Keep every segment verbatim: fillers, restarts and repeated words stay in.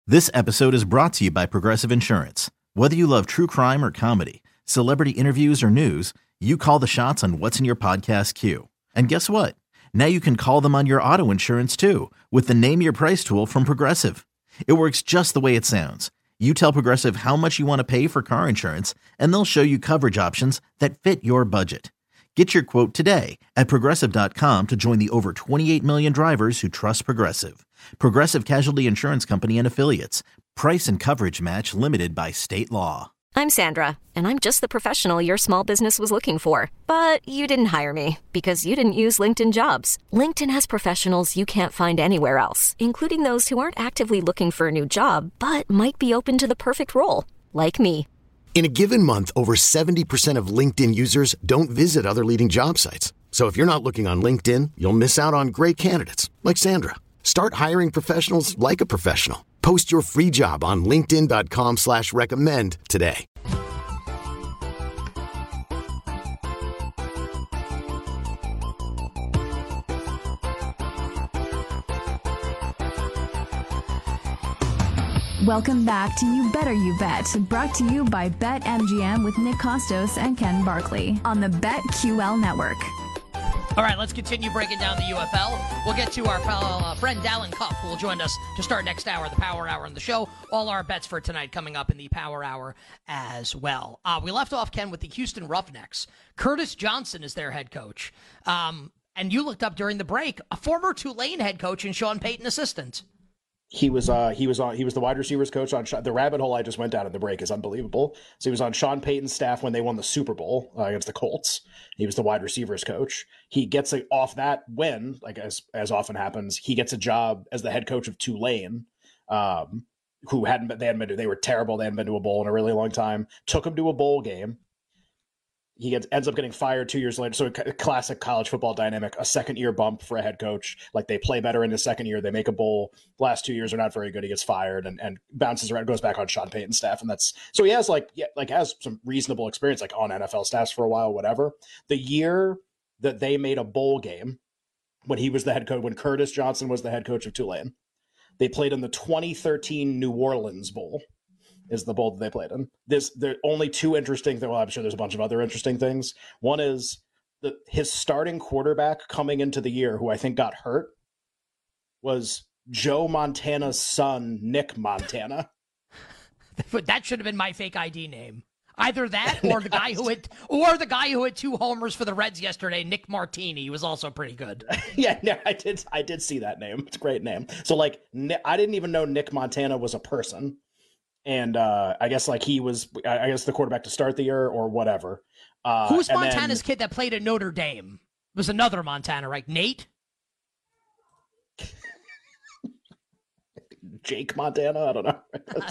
This episode is brought to you by Progressive Insurance. Whether you love true crime or comedy, celebrity interviews or news, you call the shots on what's in your podcast queue. And guess what? Now you can call them on your auto insurance too with the Name Your Price tool from Progressive. It works just the way it sounds. You tell Progressive how much you want to pay for car insurance, and they'll show you coverage options that fit your budget. Get your quote today at progressive dot com to join the over twenty-eight million drivers who trust Progressive. Progressive Casualty Insurance Company and Affiliates. Price and coverage match limited by state law. I'm Sandra, and I'm just the professional your small business was looking for. But you didn't hire me because you didn't use LinkedIn Jobs. LinkedIn has professionals you can't find anywhere else, including those who aren't actively looking for a new job, but might be open to the perfect role, like me. In a given month, over seventy percent of LinkedIn users don't visit other leading job sites. So if you're not looking on LinkedIn, you'll miss out on great candidates like Sandra. Start hiring professionals like a professional. Post your free job on linkedin dot com slash recommend today. Welcome back to You Better You Bet, brought to you by BetMGM with Nick Costos and Ken Barkley on the BetQL Network. All right, let's continue breaking down the U F L. We'll get to our fellow uh, friend Dallin Cup, who will join us to start next hour, the Power Hour on the show. All our bets for tonight coming up in the Power Hour as well. Uh, we left off, Ken, with the Houston Roughnecks. Curtis Johnson is their head coach. Um, and you looked up during the break, a former Tulane head coach and Sean Payton assistant. He was uh he was on he was the wide receivers coach on the rabbit hole I just went down in the break is unbelievable. So he was on Sean Payton's staff when they won the Super Bowl uh, against the Colts. He was the wide receivers coach. He gets a, off that win, like as as often happens, he gets a job as the head coach of Tulane, um, who hadn't been, they hadn't been to, they were terrible. They hadn't been to a bowl in a really long time. Took him to a bowl game. He gets, ends up getting fired two years later. So a classic college football dynamic, a second year bump for a head coach. Like they play better in the second year. They make a bowl. Last two years are not very good. He gets fired and, and bounces around, goes back on Sean Payton's staff. And that's, so he has like, yeah, like has some reasonable experience, like on N F L staffs for a while, whatever. The year that they made a bowl game when he was the head coach, when Curtis Johnson was the head coach of Tulane, they played in the twenty thirteen New Orleans Bowl. Is the bowl that they played in. There's there are only two interesting things. Well, I'm sure there's a bunch of other interesting things. One is that his starting quarterback coming into the year, who I think got hurt, was Joe Montana's son, Nick Montana. That should have been my fake I D name. Either that or the guy who had or the guy who had two homers for the Reds yesterday, Nick Martini. He was also pretty good. yeah, yeah, I did I did see that name. It's a great name. So like I didn't even know Nick Montana was a person. And uh, I guess like he was, I guess the quarterback to start the year or whatever. Uh, Who's and Montana's then, kid that played at Notre Dame? It was another Montana, right? Nate? Jake Montana? I don't know.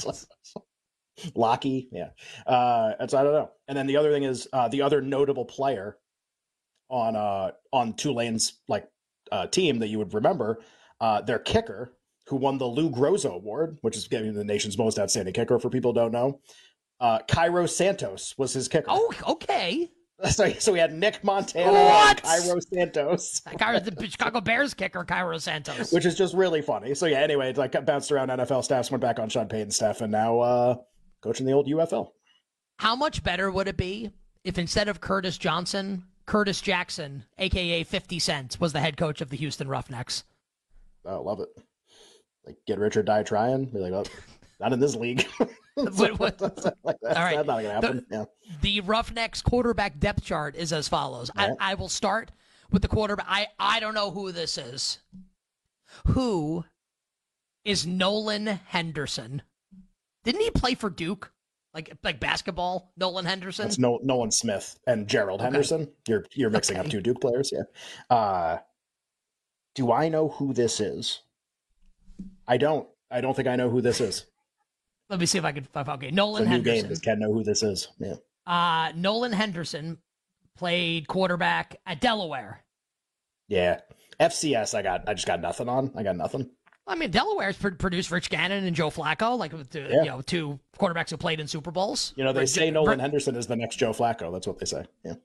Lockie? Yeah. Uh, that's, I don't know. And then the other thing is uh, the other notable player on uh, on Tulane's like uh, team that you would remember, uh, their kicker, who won the Lou Groza Award, which is getting the nation's most outstanding kicker for people who don't know. Uh, Cairo Santos was his kicker. Oh, okay. So, so we had Nick Montana what? and Cairo Santos. Cairo, the Chicago Bears kicker, Cairo Santos. Which is just really funny. So yeah, anyway, it's like bounced around N F L staffs, went back on Sean Payton's staff, and now uh, coaching the old U F L. How much better would it be if instead of Curtis Johnson, Curtis Jackson, a k a. fifty Cent, was the head coach of the Houston Roughnecks? Oh, love it. Like, get rich or die trying. Be like, well, not in this league. what, what? like, that's, All right. That's not going to happen. The, yeah. the Roughnecks quarterback depth chart is as follows. Right. I, I will start with the quarterback. I, I don't know who this is. Who is Nolan Henderson? Didn't he play for Duke? Like like basketball, Nolan Henderson? That's no, Nolan Smith and Gerald okay. Henderson. You're you're mixing okay. up two Duke players. Yeah. Uh, do I know who this is? I don't. I don't think I know who this is. Let me see if I can. Okay, Nolan it's a new Henderson. Game. Does Ken know who this is? Yeah. Uh, Nolan Henderson played quarterback at Delaware. Yeah. F C S, I got. I just got nothing on. I got nothing. I mean, Delaware's produced Rich Gannon and Joe Flacco, like the, yeah. you know, two quarterbacks who played in Super Bowls. You know, they Rich, say Nolan Rich, Henderson is the next Joe Flacco. That's what they say. Yeah.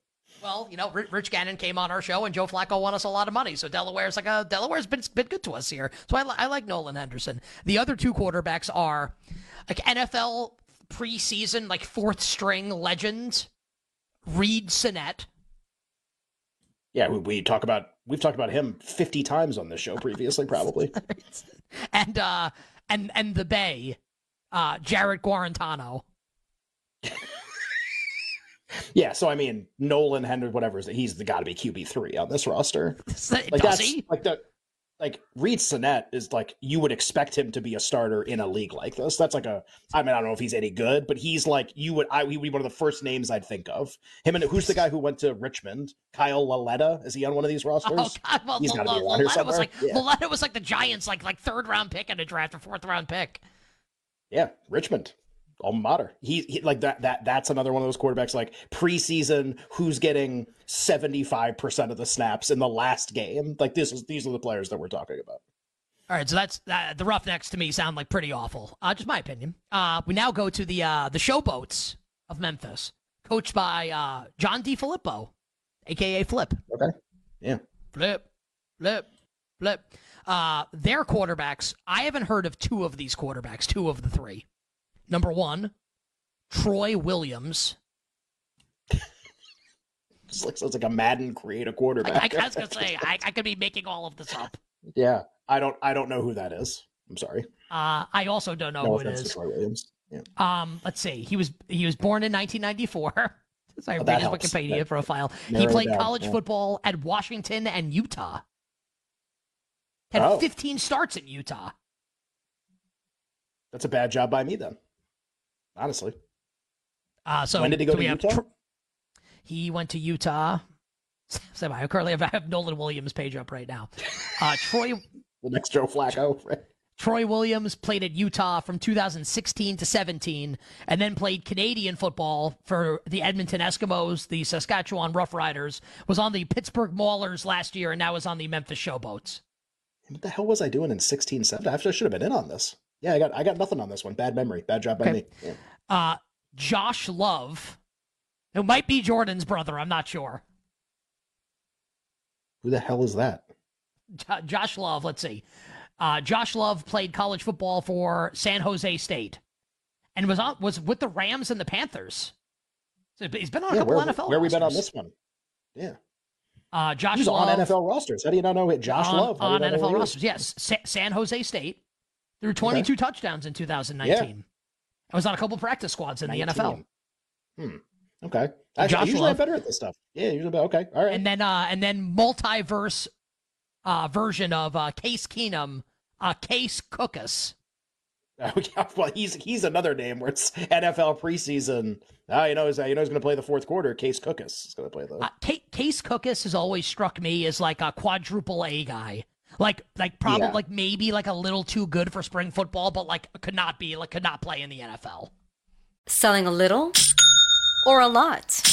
Well, you know, Rich Gannon came on our show, and Joe Flacco won us a lot of money. So Delaware's like a Delaware's been been good to us here. So I, I like Nolan Henderson. The other two quarterbacks are like N F L preseason, like fourth string legend Reed Sinnett. Yeah, we, we talk about we've talked about him fifty times on this show previously, probably. and uh, and and the Bay, uh, Jared Guarantano. Yeah, so I mean, Nolan Henderson, whatever, he's got to be Q B three on this roster. Like Does that's, he? Like the, like Reed Sinnett is like you would expect him to be a starter in a league like this. That's like a. I mean, I don't know if he's any good, but he's like you would. I he would be one of the first names I'd think of. Him and who's the guy who went to Richmond? Kyle Lauletta. Is he on one of these rosters? Oh God, well, he's got to be around Lauletta here somewhere. was like yeah. Lauletta was like the Giants, like like third round pick in a draft, or fourth round pick. Yeah, Richmond. Alma mater. He, he like that that that's another one of those quarterbacks like preseason who's getting seventy-five percent of the snaps in the last game. Like this is these are the players that we're talking about. All right, so that's uh, the Roughnecks to me sound like pretty awful. Uh, just my opinion. Uh, we now go to the uh, the Showboats of Memphis, coached by uh, John DeFilippo, aka Flip. Okay. Yeah. Flip, flip, flip. Uh, their quarterbacks. I haven't heard of two of these quarterbacks. Two of the three. Number one, Troy Williams. This looks like a Madden create a quarterback. I, I was gonna say I, I could be making all of this up. Yeah, I don't I don't know who that is. I'm sorry. Uh, I also don't know no who it is. Troy Williams. Yeah. Um, let's see. He was he was born in nineteen ninety-four. Sorry, oh, read his helps. Wikipedia that, profile. that He played down, college yeah. football at Washington and Utah. Had Oh. fifteen starts in Utah. That's a bad job by me then. Honestly. Uh, so when did he go so to we have Utah? Tr- he went to Utah. So I currently have, I have Nolan Williams page up right now. Uh, Troy The next Joe Flacco. Right? Troy Williams played at Utah from two thousand sixteen to seventeen, and then played Canadian football for the Edmonton Eskimos, the Saskatchewan Roughriders, was on the Pittsburgh Maulers last year, and now is on the Memphis Showboats. What the hell was I doing in sixteen seventeen? I should have been in on this. Yeah, I got I got nothing on this one. Bad memory. Bad job by Okay. me. Yeah. Uh, Josh Love, who might be Jordan's brother, I'm not sure. Who the hell is that? J- Josh Love, let's see. Uh, Josh Love played college football for San Jose State and was on was with the Rams and the Panthers. So he's been on a Yeah, couple where, N F L where we been on rosters. this one? Yeah. Uh, Josh He's Love on N F L rosters. How do you not know it? Josh on, Love? How do you on not N F know L who he is? rosters. Yes, Sa- San Jose State threw twenty-two Okay. touchdowns in two thousand nineteen. I was on a couple practice squads in the N F L. Hmm. Okay. Actually, Josh usually Love. I'm better at this stuff. Yeah, usually I'm okay. All right. And then uh, and then multiverse uh, version of uh, Case Keenum, uh, Case Cookus. Well, he's he's another name where it's N F L preseason. Oh, you know, he's, you know, he's going to play the fourth quarter. Case Cookus is going to play the. Uh, Ca- Case Cookus has always struck me as like a quadruple A guy. Like, like probably Yeah. like maybe like a little too good for spring football, but like could not be like could not play in the N F L. Selling a little or a lot?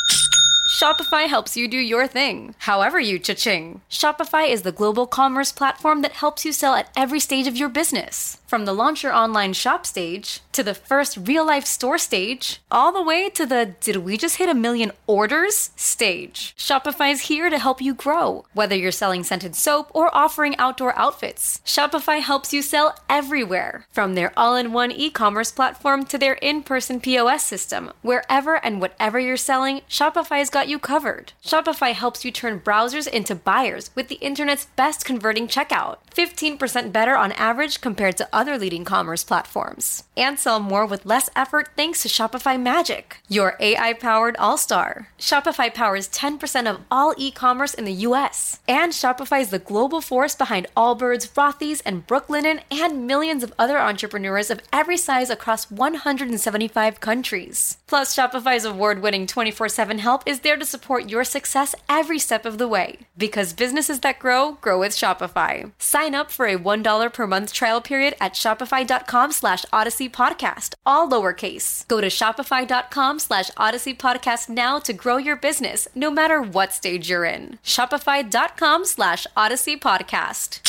Shopify helps you do your thing, however you cha-ching. Shopify is the global commerce platform that helps you sell at every stage of your business. From the launch your online shop stage, to the first real-life store stage, all the way to the did we just hit a million orders stage. Shopify's here to help you grow. Whether you're selling scented soap or offering outdoor outfits, Shopify helps you sell everywhere. From their all-in-one e-commerce platform to their in-person P O S system, wherever and whatever you're selling, Shopify's got you covered. Shopify helps you turn browsers into buyers with the internet's best converting checkout. fifteen percent better on average compared to other leading commerce platforms. And sell more with less effort thanks to Shopify Magic, your A I-powered all-star. Shopify powers ten percent of all e-commerce in the U S. And Shopify is the global force behind Allbirds, Rothy's, and Brooklinen, and millions of other entrepreneurs of every size across one hundred seventy-five countries. Plus, Shopify's award-winning twenty-four seven help is there to support your success every step of the way. Because businesses that grow, grow with Shopify. Sign up for a one dollar per month trial period at shopify.com slash odyssey podcast, all lowercase. Go to shopify.com slash odyssey podcast now to grow your business, no matter what stage you're in. Shopify.com slash odyssey podcast.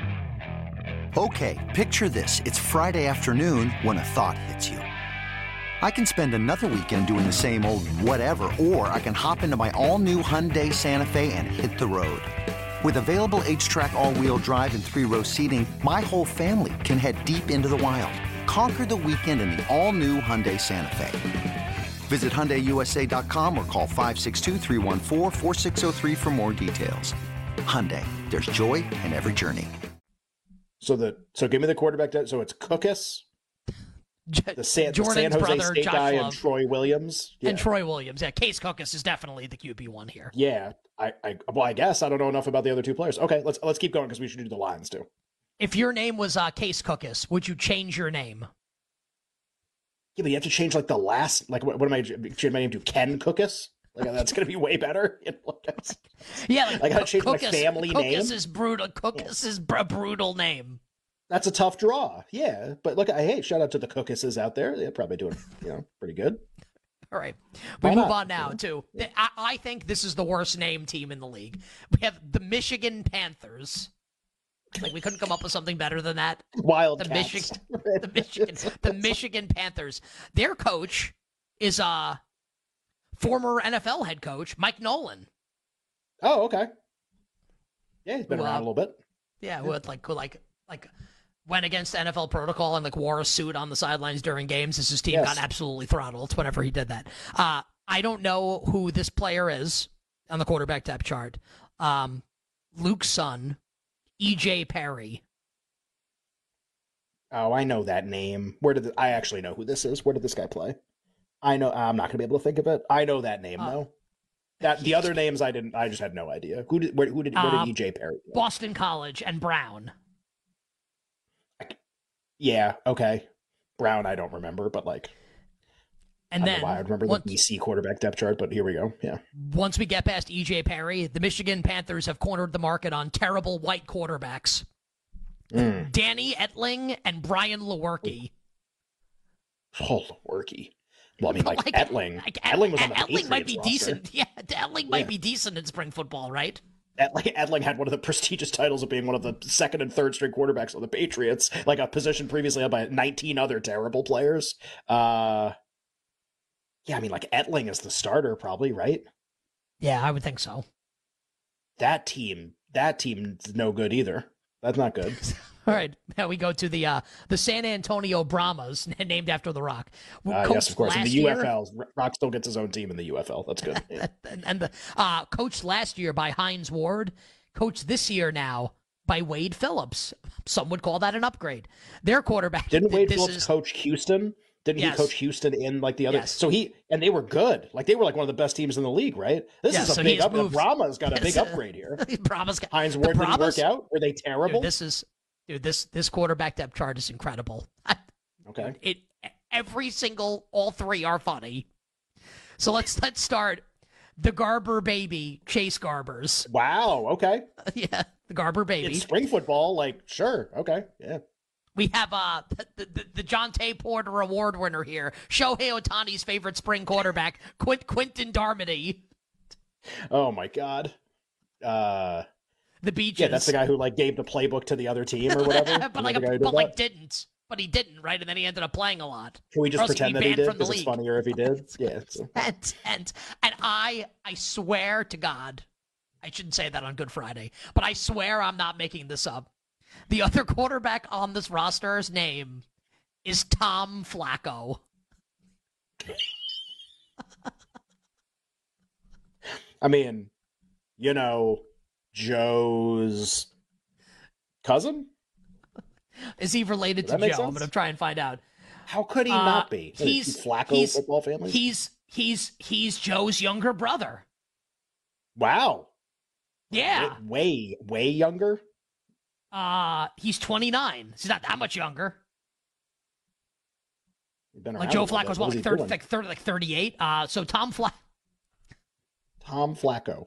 Okay, picture this. It's Friday afternoon when a thought hits you. I can spend another weekend doing the same old whatever, or I can hop into my all-new Hyundai Santa Fe and hit the road. With available H-Track all-wheel drive and three-row seating, my whole family can head deep into the wild. Conquer the weekend in the all-new Hyundai Santa Fe. Visit Hyundai U S A dot com or call five six two, three one four, four six zero three for more details. Hyundai, there's joy in every journey. So the so give me the quarterback. So it's Cookus, the San, the San Jose brother, State Josh guy, Love. and Troy Williams. Yeah. And Troy Williams. Yeah, Case Cookus is definitely the Q B one here. Yeah, I, I well, I guess I don't know enough about the other two players. Okay, let's let's keep going because we should do the lines too. If your name was uh, Case Cookus, would you change your name? Yeah, but you have to change like the last. Like, what, what am I? Change my name to Ken Cookus? Like, that's gonna be way better. Yeah, like, I gotta change Cookus, my family Cookus name. Is brutal. Cookus is a brutal name. That's a tough draw. Yeah, but look, I hey, shout out to the Cookuses out there. They're probably doing, you know, pretty good. All right, we Why move not? on now to. I, I think this is the worst named team in the league. We have the Michigan Panthers. Like, we couldn't come up with something better than that. Wildcats. The Michigan, the Michigan, the Michigan Panthers. Their coach is uh former N F L head coach Mike Nolan. Oh, okay. Yeah, he's been Who, around uh, a little bit. Yeah, who had, like who, like like went against N F L protocol and like wore a suit on the sidelines during games as his team Yes. got absolutely throttled whenever he did that. Uh, I don't know who this player is on the quarterback depth chart. Um, Luke's son, E J Perry. Oh, I know that name. Where did the, I actually know who this is? Where did this guy play? I know. I'm not gonna be able to think of it. I know that name Uh, though. That the other names I didn't. I just had no idea. Who did? Where, who did? Where Uh, did E J Perry play? Boston College and Brown. Yeah. Okay. Brown. I don't remember, but like. And I don't then know why I remember once, the B C quarterback depth chart, but here we go. Yeah. once we get past E J Perry, the Michigan Panthers have cornered the market on terrible white quarterbacks. Mm. Danny Etling and Brian Lewerke. Oh, Lewerke. Well, I mean, like, Like, Etling. like, Etling was on the Etling Patriots might be roster. decent. Yeah, Etling might Yeah. be decent in spring football, right? Etling, Etling had one of the prestigious titles of being one of the second and third string quarterbacks of the Patriots, like a position previously held by nineteen other terrible players. Uh, yeah, I mean, like, Etling is the starter, probably, right? Yeah, I would think so. That team, that team's no good either. That's not good. All right, now we go to the uh, the San Antonio Brahmas, named after The Rock. Uh, Coached yes, of course. In last the U F year- L, Rock still gets his own team in the U F L. That's good. Yeah. and, and the uh, coached last year by Hines Ward, coached this year now by Wade Phillips. Some would call that an upgrade. Their quarterback. Didn't Wade this Phillips is, coach Houston? Didn't Yes. he coach Houston in like the other? Yes. So he and they were good. Like they were like one of the best teams in the league, right? This Yeah, is a so he big has up. moved- Brahma's got a Yes. big upgrade here. Brahmas got, Hines the Ward didn't Brahmas- work out. Were they terrible? Dude, this is dude. This this quarterback depth chart is incredible. okay. It every single all three are funny. So let's let's start. The Garber baby, Chase Garbers. Wow. Okay. Yeah, the Garber baby. It's spring football. Like sure. Okay. Yeah. We have uh the, the, the John Tay Porter Award winner here, Shohei Ohtani's favorite spring quarterback, Quint, Quinton Darmody. Oh my God. Uh. The Beaches. Yeah, that's the guy who like gave the playbook to the other team or whatever. but You like, know the guy a, who did but like that? didn't. But he didn't, right? And then he ended up playing a lot. Can we Or just else he'd pretend be that he banned did? from the Because it's league. funnier if he did. Yeah. so- And and and I I swear to God, I shouldn't say that on Good Friday, but I swear I'm not making this up. The other quarterback on this roster's name is Tom Flacco. I mean, you know, Joe's cousin? Is he related Does to that make Joe? I'm sense? going to try and find out. How could he Uh, not be? What, is He's he Flacco he's, football family? He's he's he's Joe's younger brother. Wow. Yeah. Way, way younger? Uh he's twenty-nine. He's not that much younger. You've been Like around Joe a little Flacco's bit. what, is like he thirty, doing? like thirty, like thirty-eight. Uh, so Tom Flack. Tom Flacco.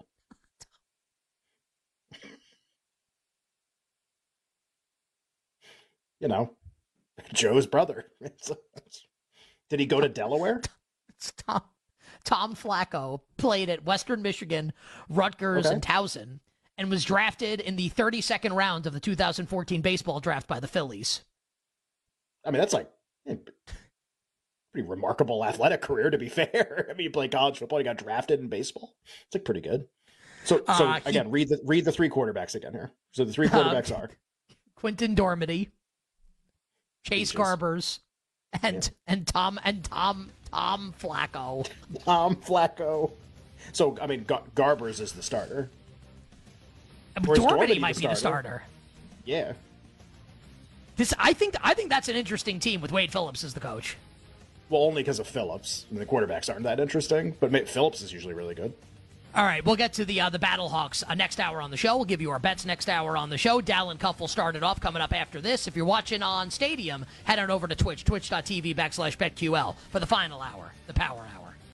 You know, Joe's brother. Did he go to Delaware? It's Tom, Tom Flacco played at Western Michigan, Rutgers, Okay. and Towson, and was drafted in the thirty-second round of the two thousand fourteen baseball draft by the Phillies. I mean, that's like, pretty remarkable athletic career, to be fair. I mean, you played college football, you got drafted in baseball. It's like pretty good. So, so uh, again, he, read the read the three quarterbacks again here. So the three quarterbacks uh, are Quinton Dormady, Chase Peaches. Garbers, and yeah. and Tom and Tom Tom Flacco. Tom Flacco. So I mean, Gar- Garbers is the starter. Dormady, Dormady might the be the starter. Yeah. This I think I think that's an interesting team with Wade Phillips as the coach. Well, only because of Phillips. I mean, the quarterbacks aren't that interesting, but Phillips is usually really good. All right, we'll get to the uh, the Battlehawks uh, next hour on the show. We'll give you our bets next hour on the show. Dallin Cuff will start it off coming up after this. If you're watching on Stadium, head on over to Twitch, twitch.tv backslash BetQL for the final hour, the Power Hour.